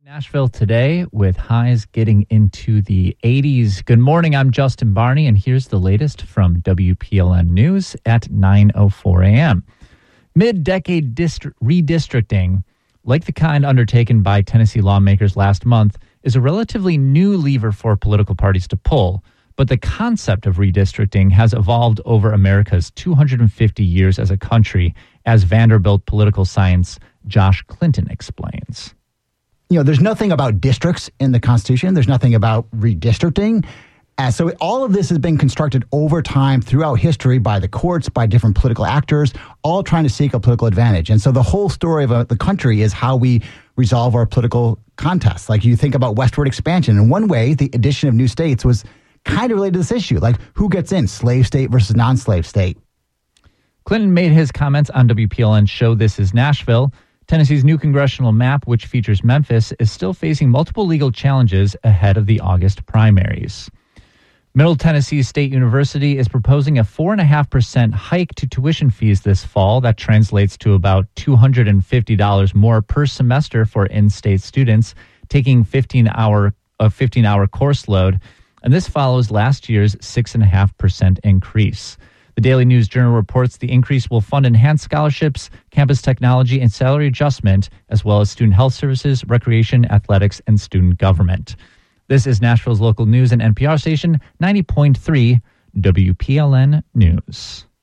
Nashville today with highs getting into the 80s. Good morning, I'm Justin Barney, and here's the latest from WPLN News at 9:04 a.m. Mid-decade redistricting, like the kind undertaken by Tennessee lawmakers last month, is a relatively new lever for political parties to pull. But the concept of redistricting has evolved over America's 250 years as a country, as Vanderbilt political science Josh Clinton explains. There's nothing about districts in the Constitution. There's nothing about redistricting. So all of this has been constructed over time throughout history by the courts, by different political actors, all trying to seek a political advantage. And so the whole story of the country is how we resolve our political contests. Like you think about westward expansion. In one way, the addition of new states was kind of related to this issue. Like who gets in, slave state versus non-slave state? Clinton made his comments on WPLN's show This Is Nashville. Tennessee's new congressional map, which features Memphis, is still facing multiple legal challenges ahead of the August primaries. Middle Tennessee State University is proposing a 4.5% hike to tuition fees this fall. That translates to about $250 more per semester for in-state students taking a 15-hour course load. And this follows last year's 6.5% increase. The Daily News Journal reports the increase will fund enhanced scholarships, campus technology, and salary adjustment, as well as student health services, recreation, athletics, and student government. This is Nashville's local news and NPR station, 90.3 WPLN News.